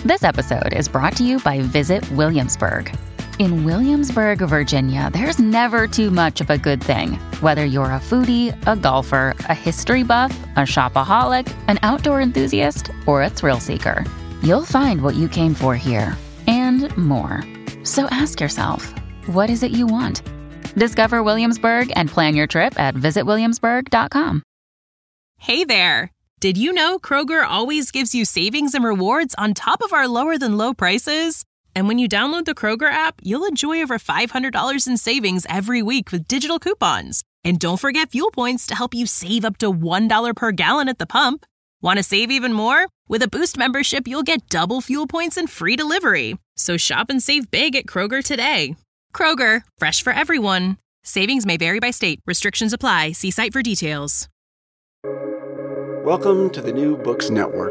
This episode is brought to you by Visit Williamsburg. In Williamsburg, Virginia, there's never too much of a good thing. Whether you're a foodie, a golfer, a history buff, a shopaholic, an outdoor enthusiast, or a thrill seeker, you'll find what you came for here and more. So ask yourself, what is it you want? Discover Williamsburg and plan your trip at visitwilliamsburg.com. Hey there! Did you know Kroger always gives you savings and rewards on top of our lower-than-low prices? And when you download the Kroger app, you'll enjoy over $500 in savings every week with digital coupons. And don't forget fuel points to help you save up to $1 per gallon at the pump. Want to save even more? With a Boost membership, you'll get double fuel points and free delivery. So shop and save big at Kroger today. Kroger, fresh for everyone. Savings may vary by state. Restrictions apply. See site for details. Welcome to the New Books Network.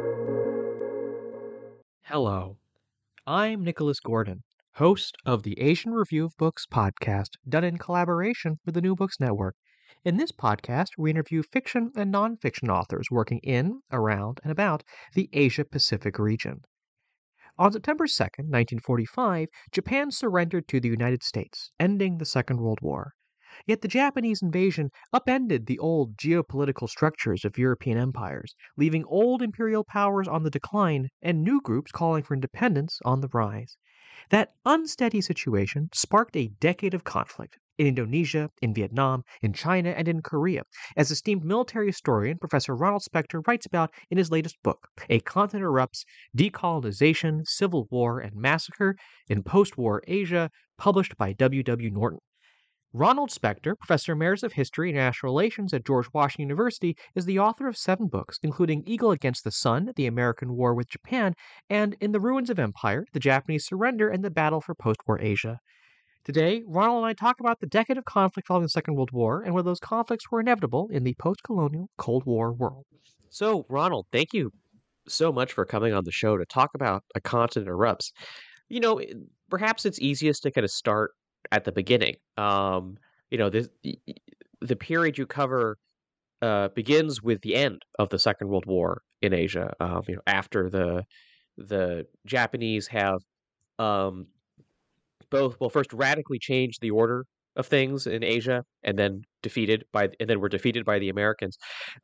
Hello, I'm Nicholas Gordon, host of the Asian Review of Books podcast, done in collaboration with the New Books Network. In this podcast, we interview fiction and nonfiction authors working in, around, and about the Asia-Pacific region. On September 2nd, 1945, Japan surrendered to the United States, ending the Second World War. Yet the Japanese invasion upended the old geopolitical structures of European empires, leaving old imperial powers on the decline and new groups calling for independence on the rise. That unsteady situation sparked a decade of conflict in Indonesia, in Vietnam, in China, and in Korea, as esteemed military historian Professor Ronald Spector writes about in his latest book, A Continent Erupts: Decolonization, Civil War, and Massacre in Post-War Asia, published by W. W. Norton. Ronald Spector, Professor Emeritus of History and International Relations at George Washington University, is the author of 7 books, including Eagle Against the Sun, The American War with Japan, and In the Ruins of Empire, The Japanese Surrender and the Battle for Post-War Asia. Today, Ronald and I talk about the decade of conflict following the Second World War and whether those conflicts were inevitable in the post-colonial Cold War world. So, Ronald, thank you so much for coming on the show to talk about A Continent Erupts. You know, perhaps it's easiest to kind of start at the beginning. The period you cover begins with the end of the Second World War in Asia. After the Japanese have first radically changed the order of things in Asia, and then were defeated by the Americans.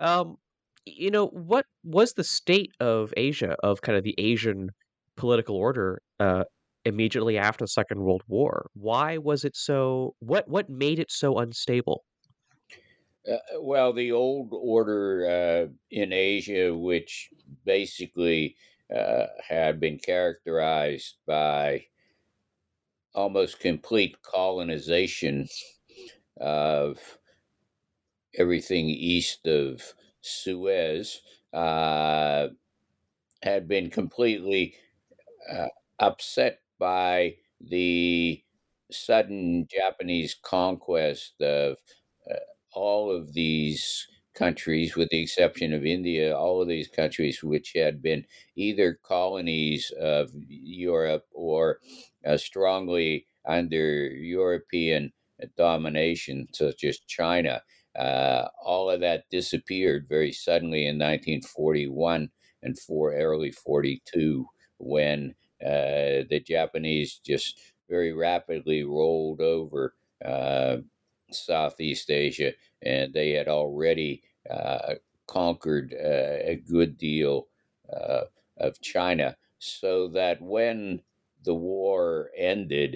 What was the state of Asia, of kind of the Asian political order, immediately after the Second World War? Why was it so? What made it so unstable? Well, the old order in Asia, which basically had been characterized by almost complete colonization of everything east of Suez, had been completely upset by the sudden Japanese conquest of all of these countries, with the exception of India, all of these countries which had been either colonies of Europe or strongly under European domination, such as China. All of that disappeared very suddenly in 1941 and early 42, when the Japanese just very rapidly rolled over Southeast Asia, and they had already conquered a good deal of China, so that when the war ended,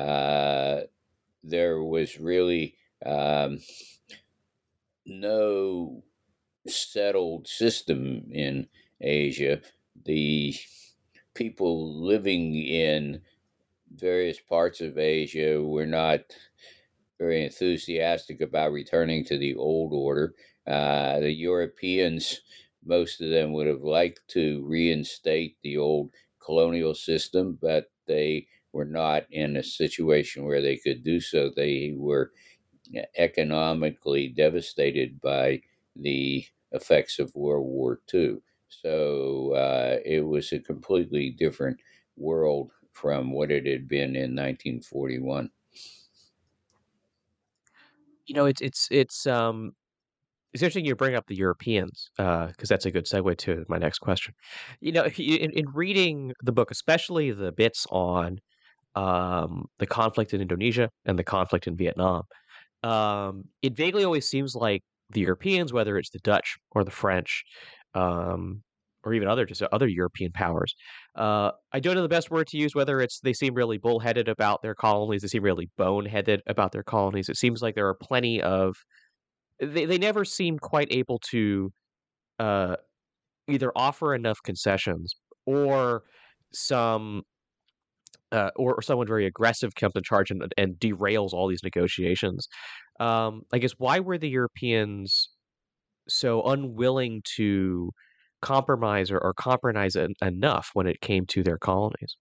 there was really no settled system in Asia. The people living in various parts of Asia were not very enthusiastic about returning to the old order. The Europeans, most of them would have liked to reinstate the old colonial system, but they were not in a situation where they could do so. They were economically devastated by the effects of World War II. So it was a completely different world from what it had been in 1941. It's It's interesting you bring up the Europeans, because that's a good segue to my next question. In reading the book, especially the bits on the conflict in Indonesia and the conflict in Vietnam, it vaguely always seems like the Europeans, whether it's the Dutch or the French, um, or even other European powers. I don't know the best word to use. Whether it's they seem really bullheaded about their colonies, they seem really boneheaded about their colonies. It seems like there are plenty of they never seem quite able to uh, either offer enough concessions or some or someone very aggressive comes in charge and derails all these negotiations. I guess why were the Europeans so unwilling to compromise or compromise enough when it came to their colonies?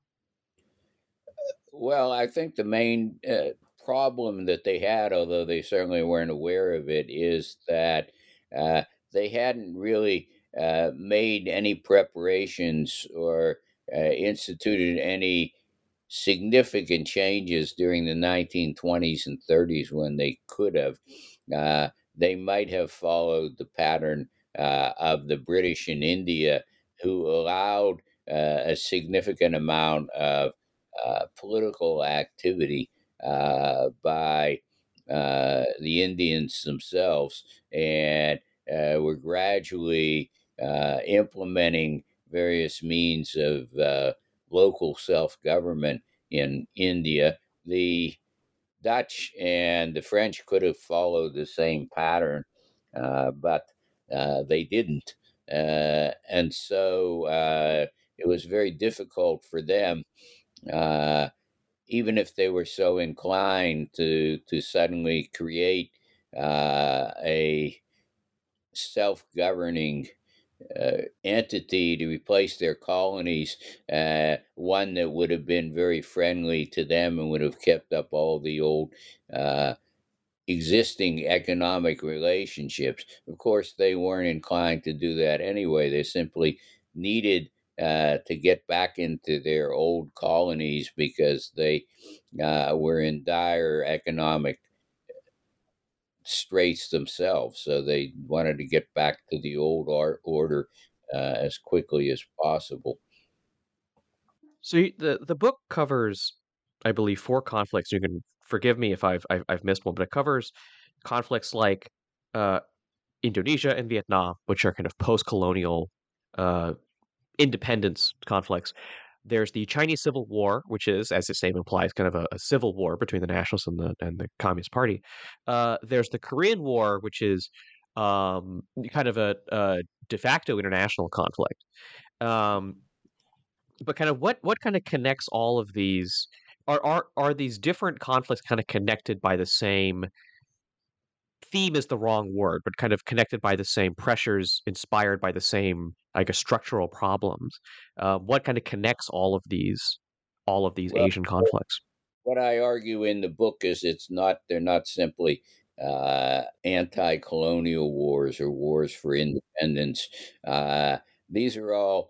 Well, I think the main problem that they had, although they certainly weren't aware of it, is that uh, they hadn't really made any preparations or instituted any significant changes during the 1920s and 30s when they could have. They might have followed the pattern of the British in India, who allowed a significant amount of political activity by the Indians themselves, and were gradually implementing various means of local self government in India. The Dutch and the French could have followed the same pattern, but they didn't. And so it was very difficult for them, uh, even if they were so inclined to suddenly create a self-governing entity to replace their colonies, one that would have been very friendly to them and would have kept up all the old uh, existing economic relationships. Of course, they weren't inclined to do that anyway. They simply needed to get back into their old colonies because they were in dire economic straits themselves. So they wanted to get back to the old order as quickly as possible. So the book covers, I believe, four conflicts. You can forgive me if I've missed one, but it covers conflicts like uh, Indonesia and Vietnam, which are kind of post-colonial uh, independence conflicts. There's the Chinese Civil War, which is, as its name implies, kind of a civil war between the Nationalists and the Communist Party. There's the Korean War, which is kind of a de facto international conflict. Um, but kind of what kind of connects all of these? Are these different conflicts kind of connected by the same theme is the wrong word, but kind of connected by the same pressures, inspired by the same, I guess, structural problems. What kind of connects all of these Well, Asian conflicts? what I argue in the book is they're not simply anti-colonial wars or wars for independence. These are all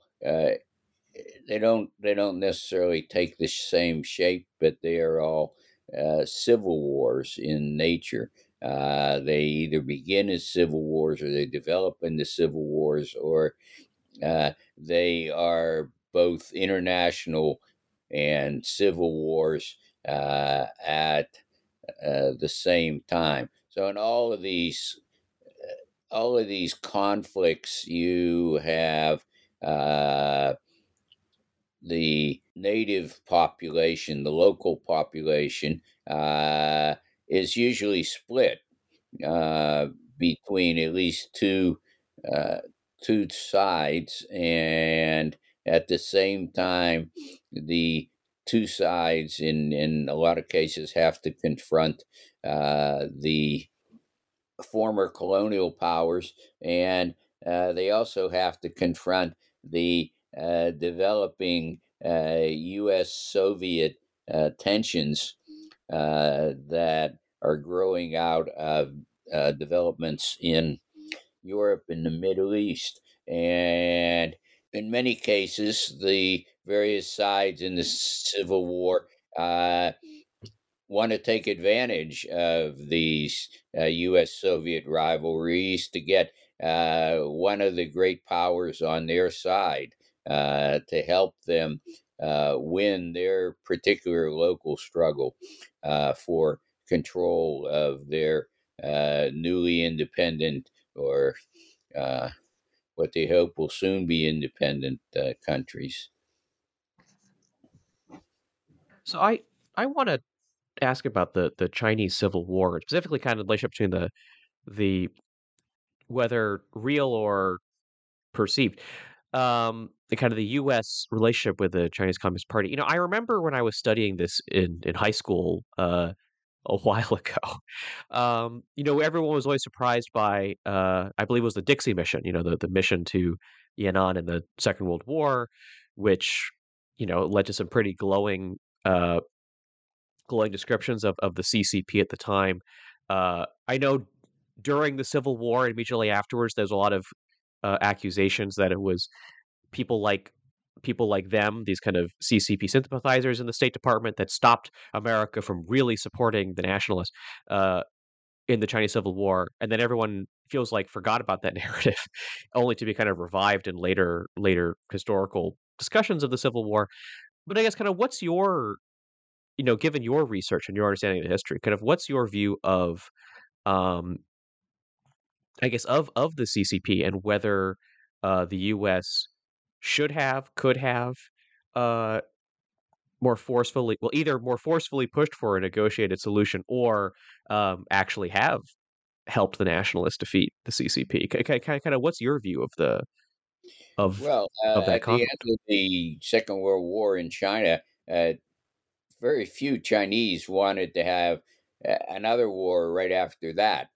they don't necessarily take the same shape, but they are all civil wars in nature. They either begin as civil wars or they develop into civil wars, or they are both international and civil wars at the same time. So in all of these conflicts, you have uh, the native population, the local population, is usually split uh, between at least uh, two sides, and at the same time, the two sides, in a lot of cases, have to confront the former colonial powers, and they also have to confront the developing U.S. Soviet tensions that are growing out of developments in Europe and the Middle East. And in many cases, the various sides in the Civil War want to take advantage of these U.S.-Soviet rivalries to get one of the great powers on their side to help them win their particular local struggle for control of their newly independent, or uh, what they hope will soon be independent countries. So I want to ask about the Chinese Civil War, specifically kind of the relationship between the whether real or perceived, the kind of the U.S. relationship with the Chinese Communist Party. You know, I remember when I was studying this in high school a while ago. You know, everyone was always surprised by I believe it was the Dixie mission. You know, the mission to Yan'an in the Second World War, which led to some pretty uh, glowing descriptions of the CCP at the time. I know during the Civil War and immediately afterwards, there's a lot of accusations that it was people like people like them, these kind of CCP sympathizers in the State Department, that stopped America from really supporting the nationalists uh, in the Chinese Civil War, and then everyone feels like forgot about that narrative, only to be kind of revived in later historical discussions of the Civil War. But I guess kind of what's your given your research and your understanding of the history, kind of what's your view of um, I guess of the CCP and whether the U.S. should have, could have, uh, more forcefully, well, either more forcefully pushed for a negotiated solution or actually have helped the nationalists defeat the CCP. Kind of, what's your view of the of Well, of that at the end conflict? of the Second World War in China, very few Chinese wanted to have another war right after that.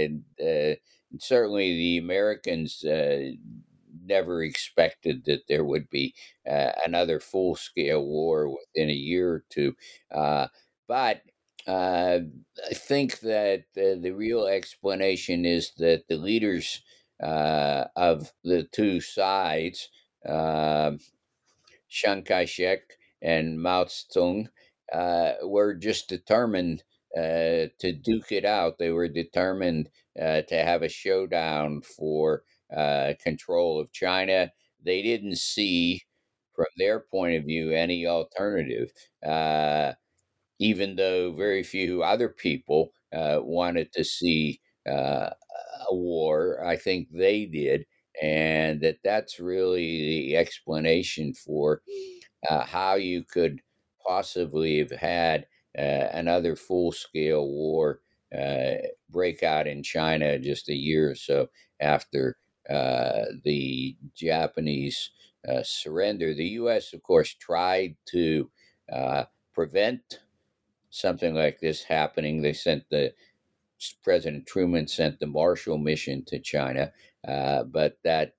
Certainly, the Americans never expected that there would be another full scale war within a year or two. But I think that the real explanation is that the leaders of the two sides, uh, Chiang Kai shek and Mao Zedong, were just determined to duke it out. They were determined to have a showdown for control of China. They didn't see, from their point of view, any alternative, even though very few other people wanted to see a war. I think they did. And that's really the explanation for how you could possibly have had another full scale war uh, break out in China just a year or so after the Japanese surrender. The U.S., of course, tried to prevent something like this happening. They sent the President Truman sent the Marshall Mission to China, but that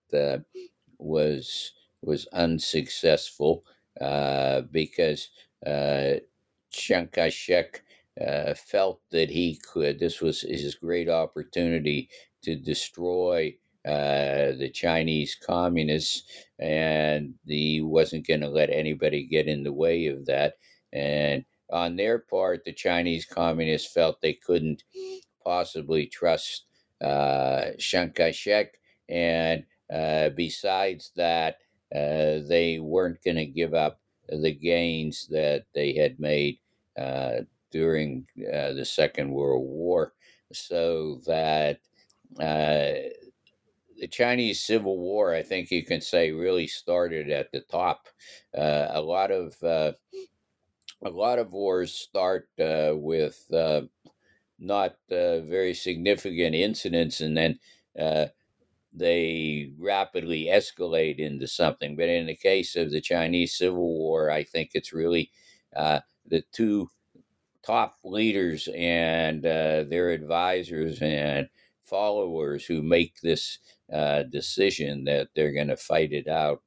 was was unsuccessful because uh, Chiang Kai-shek felt that he could. This was his great opportunity to destroy the Chinese communists, and he wasn't going to let anybody get in the way of that. And on their part, the Chinese communists felt they couldn't possibly trust Chiang Kai shek. And besides that, they weren't going to give up the gains that they had made uh, during the Second World War. So that uh, the Chinese Civil War, I think you can say, really started at the top. Uh, a lot of uh, a lot of wars start with not very significant incidents, and then uh, they rapidly escalate into something. But in the case of the Chinese Civil War, I think it's really the two top leaders and their advisors and followers who make this decision that they're going to fight it out.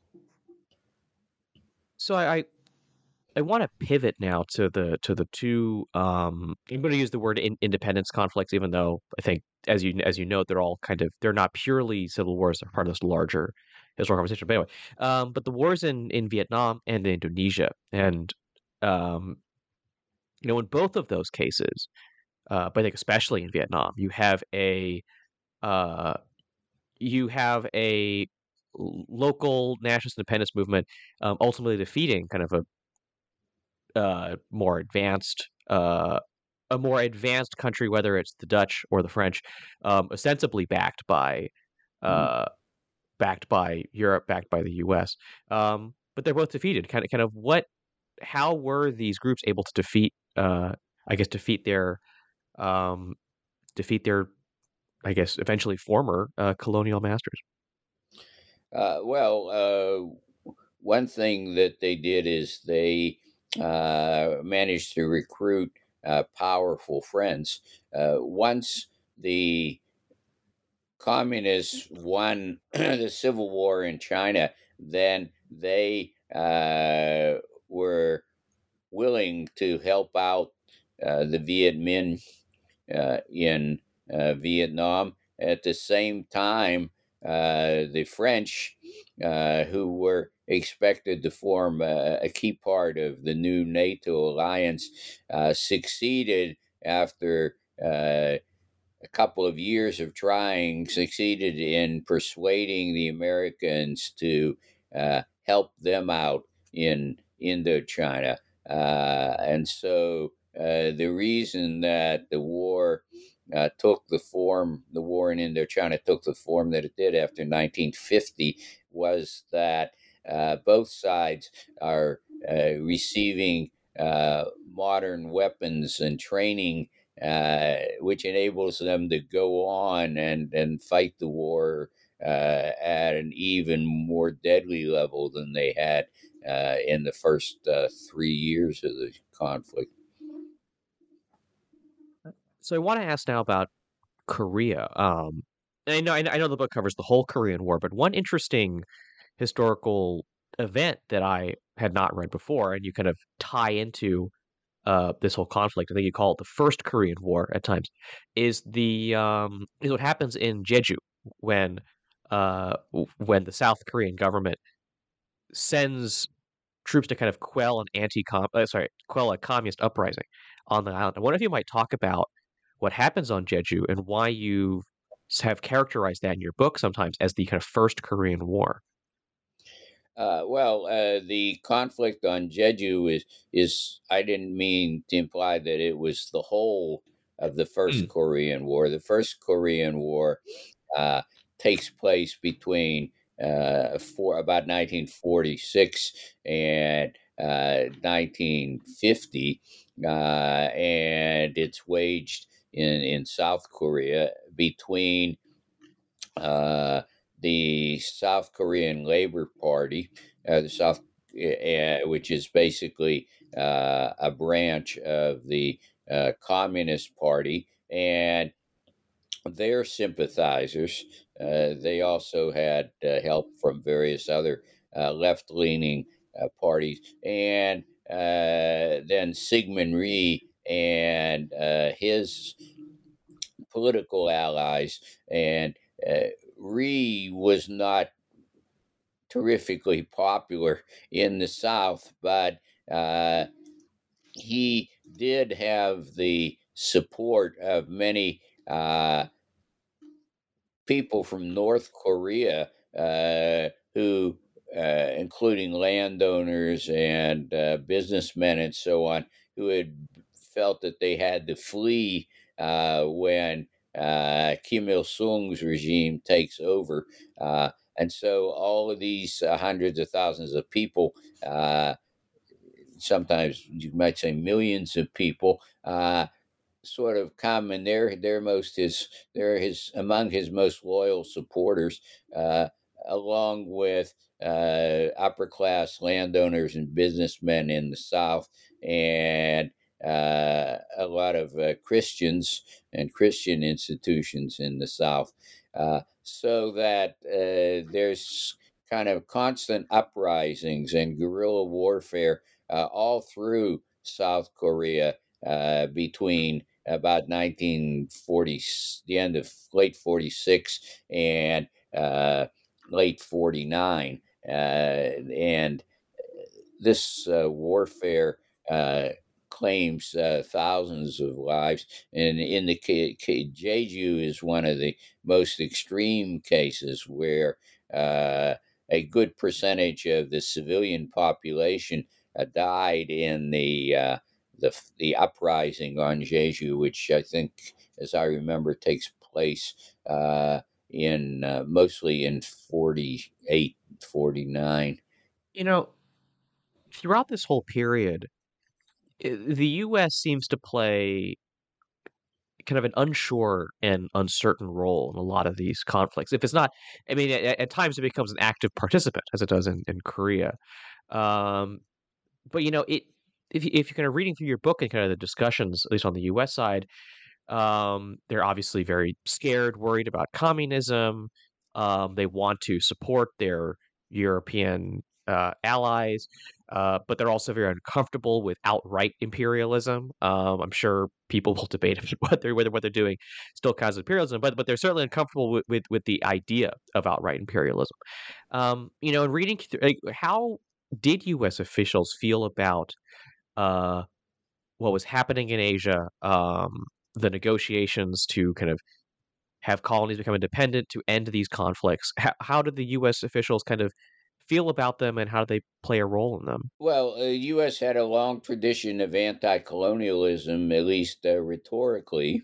So I want to pivot now to the two. I'm going to use the word independence conflicts, even though I think, as you know, they're not purely civil wars; they're part of this larger historical conversation. But anyway, but the wars in Vietnam and in Indonesia, and um, in both of those cases, but I think especially in Vietnam, uh, you have a local nationalist independence movement ultimately defeating kind of more advanced a more advanced country, whether it's the Dutch or the French, ostensibly Mhm. uh, backed by Europe, backed by the U.S. But they're both defeated. Kind of how were these groups able to I guess, um, defeat their, I guess, eventually former colonial masters? Well, one thing that they did is they managed to recruit powerful friends. Once the communists won the civil war in China, then they were willing to help out the Viet Minh in Vietnam. At the same time, the French, who were expected to form a key part of the new NATO alliance, succeeded after a couple of years of trying, succeeded in persuading the Americans to help them out in Indochina. And so the reason that the war in Indochina took the form that it did after 1950 was that both sides are receiving modern weapons and training, which enables them to go on and fight the war at an even more deadly level than they had in the first 3 years of the conflict. So I want to ask now about Korea. And I know the book covers the whole Korean War, but one interesting historical event that I had not read before, and you kind of tie into this whole conflict. I think you call it the First Korean War at times. Is what happens in Jeju when when the South Korean government sends troops to kind of quell a communist uprising on the island. I wonder if you might talk about what happens on Jeju and why you have characterized that in your book sometimes as the kind of First Korean War. The conflict on Jeju is I didn't mean to imply that it was the whole of the First Mm. Korean War. The First Korean War uh, takes place between for about 1946 and 1950, and it's waged in South Korea between uh, the South Korean Labor Party, which is basically a branch of the Communist Party, and their sympathizers. They also had help from various other left leaning parties. And then Sigmund Rhee and his political allies. And Rhee was not terrifically popular in the South, but uh, he did have the support of many people from North Korea who, including landowners and businessmen and so on, who had felt that they had to flee when Kim Il sung's regime takes over. And so all of these hundreds of thousands of people, sometimes you might say millions of people, sort of come, and they're his among his most loyal supporters, uh, along with upper class landowners and businessmen in the South, and a lot of Christians and Christian institutions in the South, so that there's kind of constant uprisings and guerrilla warfare all through South Korea between about 1940, the end of late 46 and uh, late 49. And this warfare uh, claims thousands of lives. And in the Jeju is one of the most extreme cases where a good percentage of the civilian population died in the uprising on Jeju, which I think, as I remember, takes place in mostly in 48, 49. You know, throughout this whole period, the U.S. seems to play kind of an unsure and uncertain role in a lot of these conflicts. If it's not, I mean, at times it becomes an active participant, as it does in Korea. Um, but if you're kind of reading through your book and kind of the discussions, at least on the U.S. side, they're obviously very scared, worried about communism. They want to support their European allies, but they're also very uncomfortable with outright imperialism. I'm sure people will debate whether what they're doing still counts as imperialism, but they're certainly uncomfortable with the idea of outright imperialism. In reading through, like, how did U.S. officials feel about uh, what was happening in Asia, the negotiations to kind of have colonies become independent to end these conflicts? How did the U.S. officials kind of feel about them, and how do they play a role in them? Well, the U.S. had a long tradition of anti-colonialism, at least rhetorically.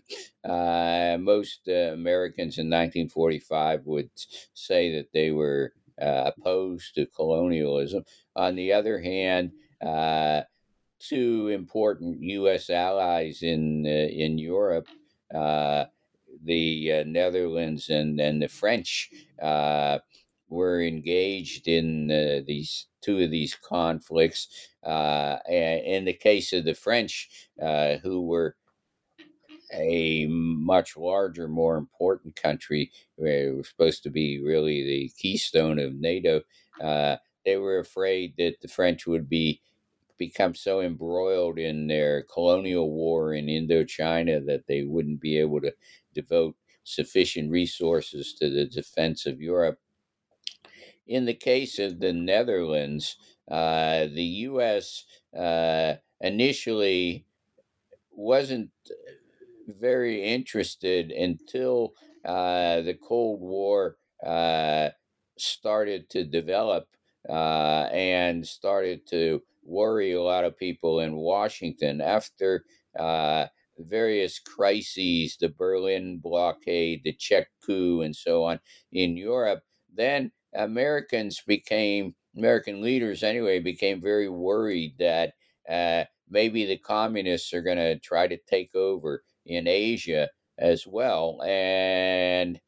Most Americans in 1945 would say that they were opposed to colonialism. On the other hand, two important U.S. allies in Europe, uh, the Netherlands and the French, were engaged in these two of these conflicts. And in the case of the French, who were a much larger, more important country, where it was supposed to be really the keystone of NATO, uh, they were afraid that the French would become so embroiled in their colonial war in Indochina that they wouldn't be able to devote sufficient resources to the defense of Europe. In the case of the Netherlands, the U.S. Initially wasn't very interested until the Cold War started to develop and started to worry a lot of people in Washington after various crises, the Berlin blockade, the Czech coup, and so on in Europe. Then American leaders anyway, became very worried that maybe the communists are going to try to take over in Asia as well. And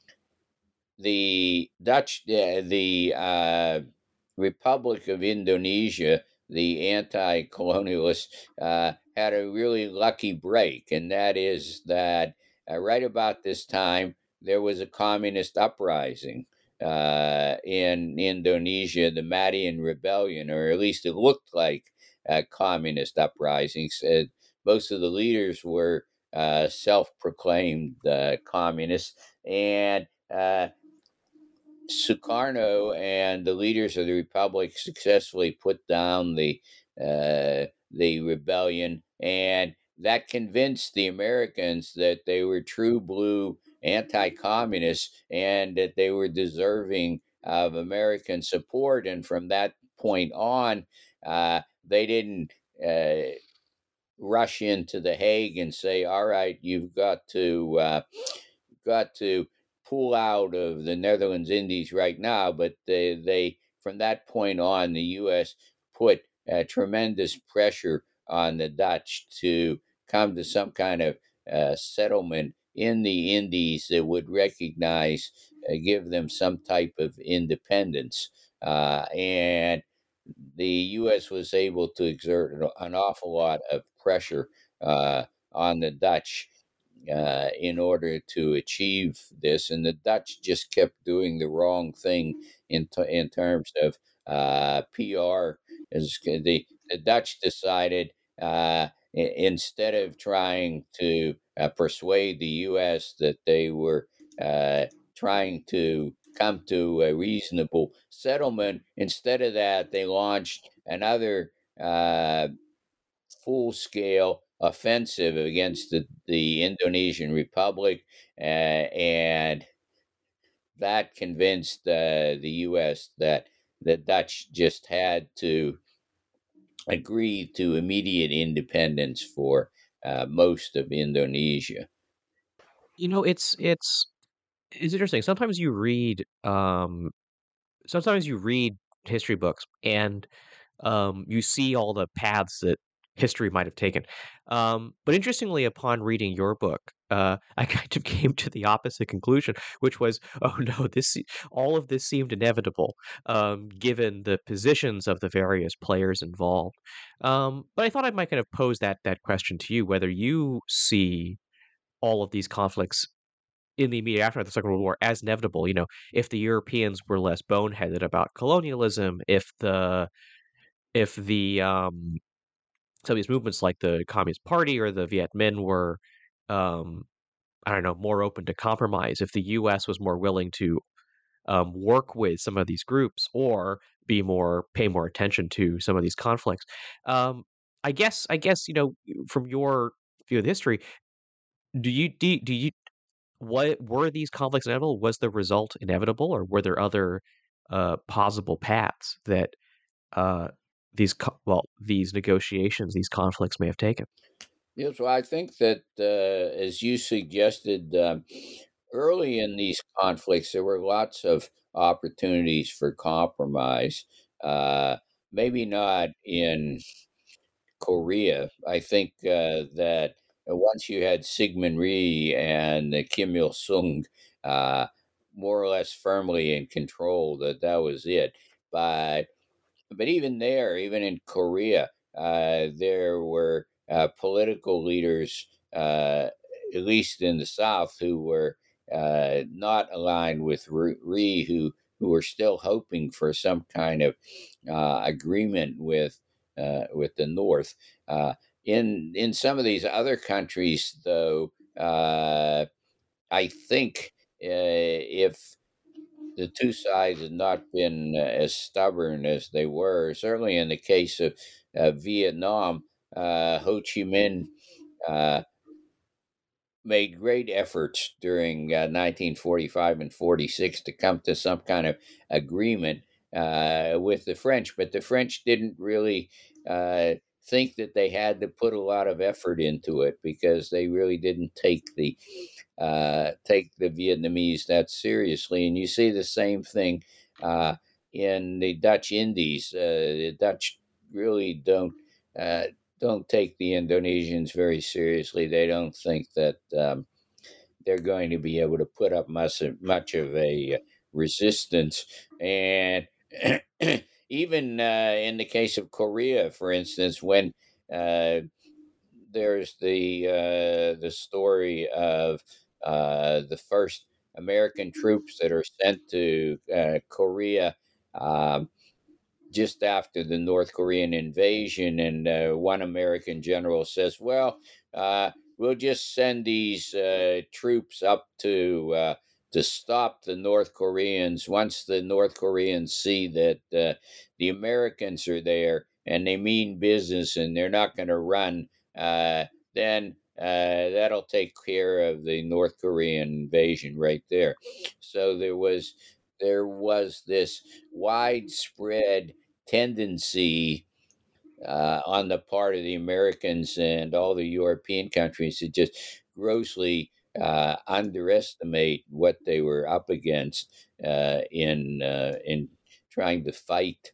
the Republic of Indonesia, the anti-colonialists, had a really lucky break, and that is that right about this time there was a communist uprising in Indonesia, the Madian Rebellion, or at least it looked like communist uprisings. Most of the leaders were self-proclaimed communists, and Sukarno and the leaders of the republic successfully put down the rebellion, and that convinced the Americans that they were true blue anti-communists and that they were deserving of American support. And from that point on, they didn't rush into the Hague and say, "All right, you've got to pull out of the Netherlands Indies right now." But they from that point on, the U.S. put tremendous pressure on the Dutch to come to some kind of settlement in the Indies that would recognize, give them some type of independence. And the U.S. was able to exert an awful lot of pressure on the Dutch in order to achieve this. And the Dutch just kept doing the wrong thing in terms of PR. As the Dutch decided, instead of trying to persuade the U.S. that they were trying to come to a reasonable settlement, instead of that, they launched another full-scale offensive against the Indonesian Republic, and that convinced the U.S. that the Dutch just had to agree to immediate independence for most of Indonesia. It's interesting. Sometimes you read history books and you see all the paths that history might have taken. But interestingly, upon reading your book, I kind of came to the opposite conclusion, which was, oh no, all of this seemed inevitable, given the positions of the various players involved. But I thought I might kind of pose that question to you, whether you see all of these conflicts in the immediate aftermath of the Second World War as inevitable. If the Europeans were less boneheaded about colonialism, if the some of these movements like the Communist Party or the Viet Minh were, um, I don't know, more open to compromise, if the U.S. was more willing to work with some of these groups or pay more attention to some of these conflicts. Um, I guess from your view of history, do you what were these conflicts inevitable? Was the result inevitable, or were there other possible paths that uh, these negotiations, these conflicts may have taken? Yes, well, I think that, as you suggested, early in these conflicts, there were lots of opportunities for compromise. Uh, Maybe not in Korea. I think that once you had Syngman Rhee and Kim Il Sung uh, more or less firmly in control, that was it. But even there, even in Korea, there were political leaders, at least in the South, who were not aligned with Rhee, who were still hoping for some kind of agreement with the North. In some of these other countries, though, I think if the two sides had not been as stubborn as they were, certainly in the case of Vietnam, Ho Chi Minh uh, made great efforts during 1945 and 46 to come to some kind of agreement with the French, but the French didn't really think that they had to put a lot of effort into it because they really didn't take the Vietnamese that seriously. And you see the same thing uh, in the Dutch Indies. The Dutch really uh, don't take the Indonesians very seriously. They don't think that they're going to be able to put up much of a resistance. And even in the case of Korea, for instance, when uh, there's the story of the first American troops that are sent to Korea. Um, just after the North Korean invasion, and one American general says, "Well, we'll just send these troops up to stop the North Koreans. Once the North Koreans see that the Americans are there and they mean business and they're not going to run, then." That'll take care of the North Korean invasion right there. So there was this widespread tendency on the part of the Americans and all the European countries to just grossly underestimate what they were up against in trying to fight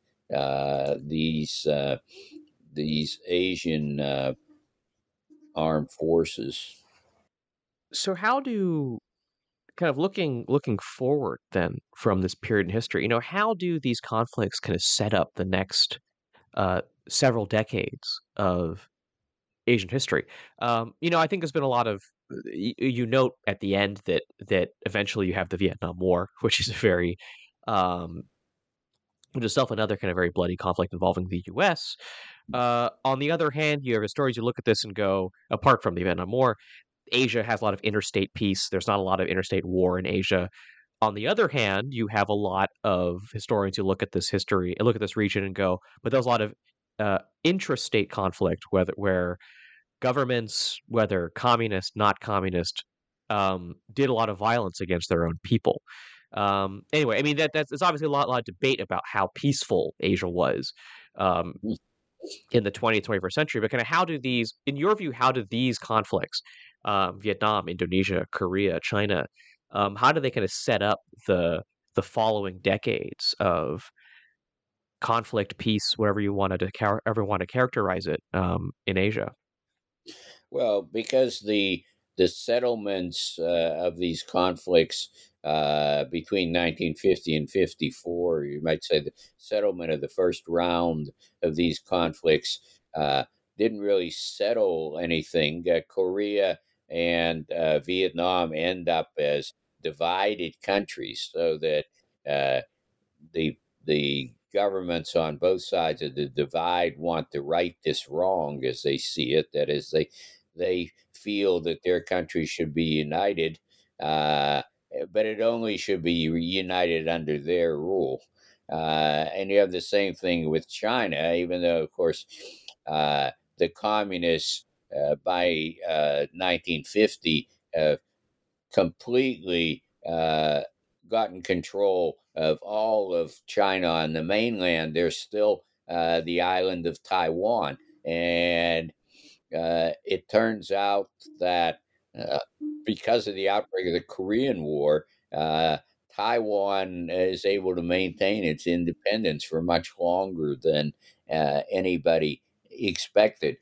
these Asian armed forces. So how do kind of looking forward then from this period in history, how do these conflicts kind of set up the next uh, several decades of Asian history? I think there's been a lot of you note at the end that eventually you have the Vietnam War, which is a very um, which is itself another kind of very bloody conflict involving the U.S. On the other hand, you have historians who look at this and go, apart from the Vietnam War, Asia has a lot of interstate peace. There's not a lot of interstate war in Asia. On the other hand, you have a lot of historians who look at this history and look at this region and go, but there's a lot of intrastate conflict, where governments, whether communist, not communist, did a lot of violence against their own people. Anyway, I mean that's there's obviously a lot of debate about how peaceful Asia was um, in the 20th, 21st century. But kind of how do these, in your view, how do these conflicts, Vietnam, Indonesia, Korea, China, how do they kind of set up the following decades of conflict, peace, whatever you wanted to ever want to characterize it, in Asia? Well, because the settlements of these conflicts between 1950 and 54, you might say the settlement of the first round of these conflicts didn't really settle anything. Korea and Vietnam end up as divided countries, so that uh, the governments on both sides of the divide want to right this wrong as they see it. That is, they feel that their country should be united, uh, but it only should be united under their rule. And you have the same thing with China, even though, of course, the communists by 1950 have completely gotten control of all of China on the mainland. There's still the island of Taiwan. And it turns out that uh, because of the outbreak of the Korean War, Taiwan is able to maintain its independence for much longer than anybody expected.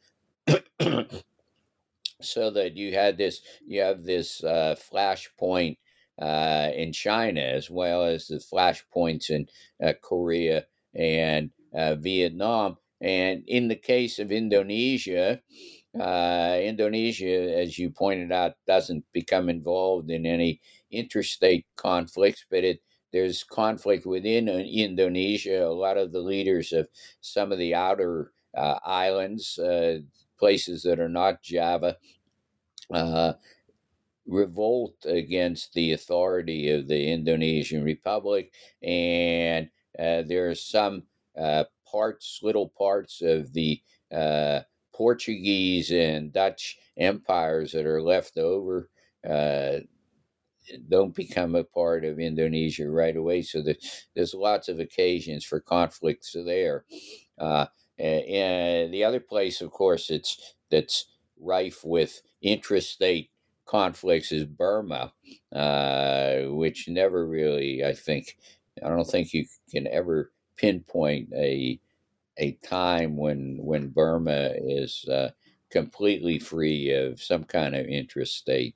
So that you have this flashpoint in China, as well as the flashpoints in Korea and Vietnam. And in the case of Indonesia, Indonesia, as you pointed out, doesn't become involved in any interstate conflicts, but there's conflict within Indonesia. A lot of the leaders of some of the outer islands, places that are not Java, uh, revolt against the authority of the Indonesian Republic, and there are some little parts of the uh, Portuguese and Dutch empires that are left over. Uh, don't become a part of Indonesia right away, so there's lots of occasions for conflicts there. And the other place, of course, that's rife with intrastate conflicts is Burma, which never really, I don't think you can ever pinpoint a time when Burma is completely free of some kind of intrastate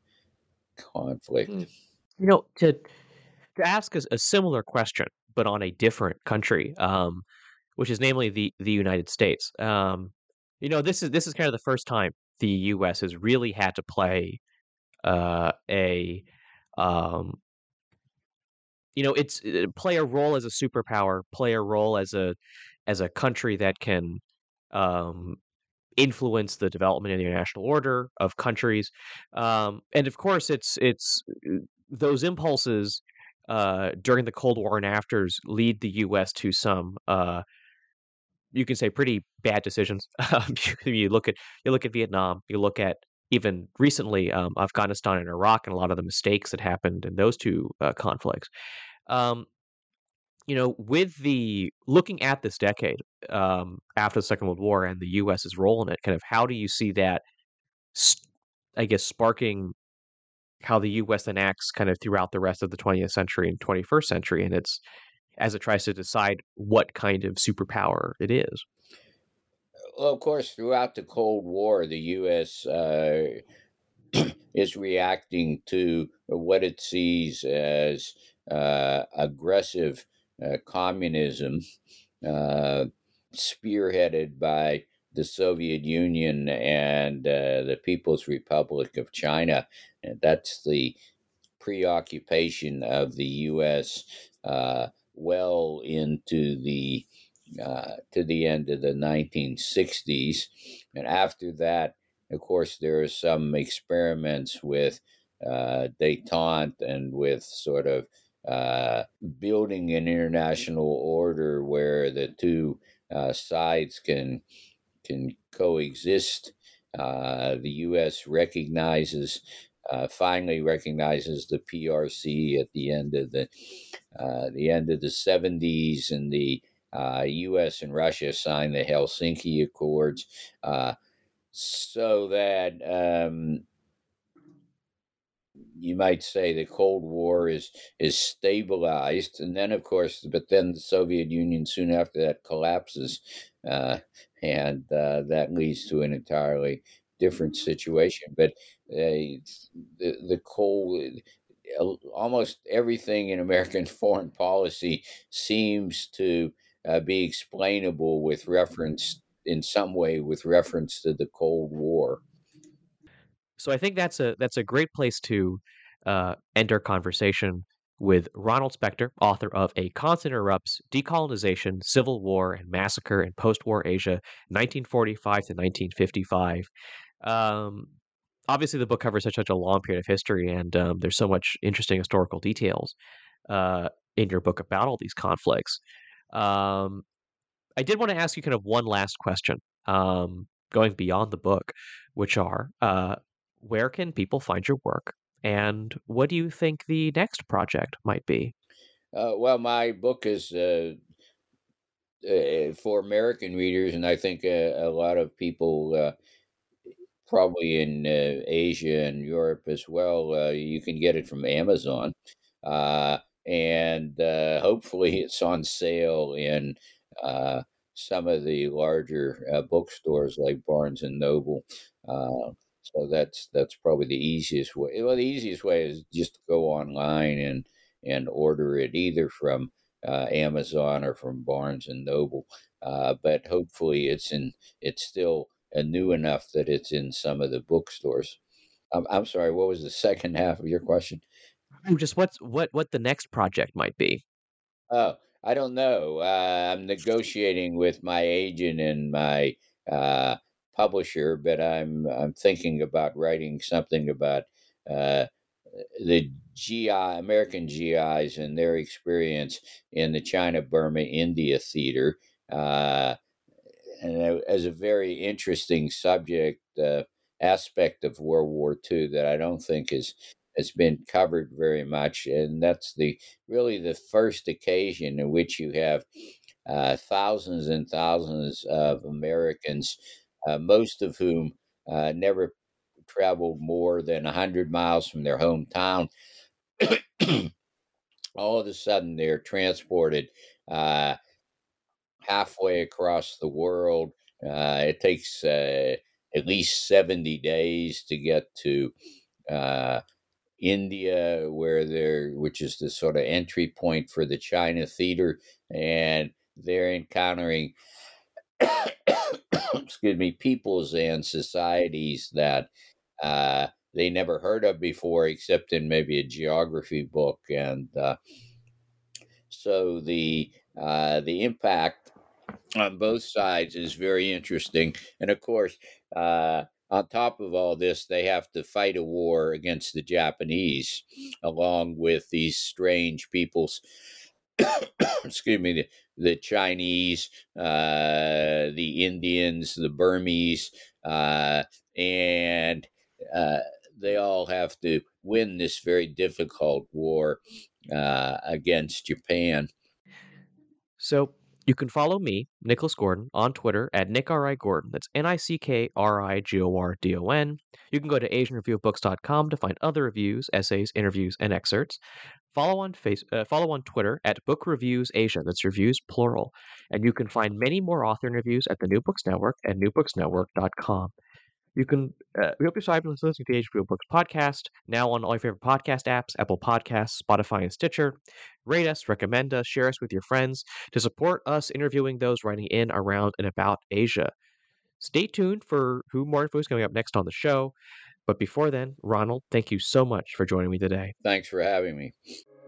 Hmm. conflict. To ask a similar question, but on a different country, which is namely the United States. This is kind of the first time the U.S. has really had to play a it's play a role as a superpower, play a role as a country that can um, influence the development of the international order of countries, and of course, it's those impulses during the Cold War and afters lead the U.S. to some you can say pretty bad decisions. You look at Vietnam, you look at even recently Afghanistan and Iraq, and a lot of the mistakes that happened in those two conflicts. Um, with the looking at this decade after the Second World War and the U.S.'s role in it, kind of how do you see that? s- I guess sparking how the U.S. then acts kind of throughout the rest of the 20th century and 21st century, and it's as it tries to decide what kind of superpower it is. Well, of course, throughout the Cold War, the U.S. Is reacting to what it sees as aggressive communism, uh, spearheaded by the Soviet Union and the People's Republic of China. And that's the preoccupation of the U.S. Well into the to the end of the 1960s. And after that, of course, there are some experiments with detente and with sort of building an international order where the two sides can coexist. The U.S. finally recognizes the PRC at the end of the 70s, and the U.S. and Russia signed the Helsinki Accords, so that you might say the Cold War is stabilized, and then of course, but then the Soviet Union soon after that collapses, uh, and that leads to an entirely different situation. But the Cold, almost everything in American foreign policy seems to be explainable with reference, in some way, with reference to the Cold War. So I think that's a great place to end our conversation with Ronald Spector, author of A Constant Erupts: Decolonization, Civil War, and Massacre in Post-War Asia, 1945 to 1955. Um, Obviously, the book covers such a long period of history, and there's so much interesting historical details in your book about all these conflicts. Um, I did want to ask you kind of one last question, going beyond the book, which are where can people find your work, and what do you think the next project might be? Well, my book is for American readers, and I think a lot of people, probably in Asia and Europe as well. You can get it from Amazon, uh, and hopefully it's on sale in uh, some of the larger bookstores like Barnes and Noble. So that's probably the easiest way. Well, the easiest way is just to go online and order it either from Amazon or from Barnes and Noble. But hopefully it's still new enough that it's in some of the bookstores. I'm sorry, what was the second half of your question? Ooh, just what the next project might be. Oh, I don't know. I'm negotiating with my agent and my uh, publisher, but I'm thinking about writing something about uh, the GI American GIs and their experience in the China, Burma, India theater. Uh, and as a very interesting subject, aspect of World War II that I don't think has been covered very much, and that's the really the first occasion in which you have thousands and thousands of Americans, most of whom never traveled more than 100 miles from their hometown. All of a sudden, they're transported Uh, halfway across the world. It takes at least 70 days to get to uh, India, which is the sort of entry point for the China theater, and they're encountering, excuse me, peoples and societies that they never heard of before, except in maybe a geography book, and so the impact on both sides is very interesting. And of course, on top of all this, they have to fight a war against the Japanese, along with these strange peoples. Excuse me, the Chinese, the Indians, the Burmese, and uh, they all have to win this very difficult war against Japan. So you can follow me, Nicholas Gordon, on Twitter at NickRIGordon. That's NickRigordon. You can go to AsianReviewOfBooks.com to find other reviews, essays, interviews, and excerpts. Follow on Twitter at Book Reviews Asia. That's reviews plural. And you can find many more author interviews at the New Books Network at newbooksnetwork.com. You can we hope you subscribe to listening to the HBO Books podcast, now on all your favorite podcast apps, Apple Podcasts, Spotify, and Stitcher. Rate us, recommend us, share us with your friends to support us interviewing those writing in, around, and about Asia. Stay tuned for who more info is coming up next on the show. But before then, Ronald, thank you so much for joining me today. Thanks for having me.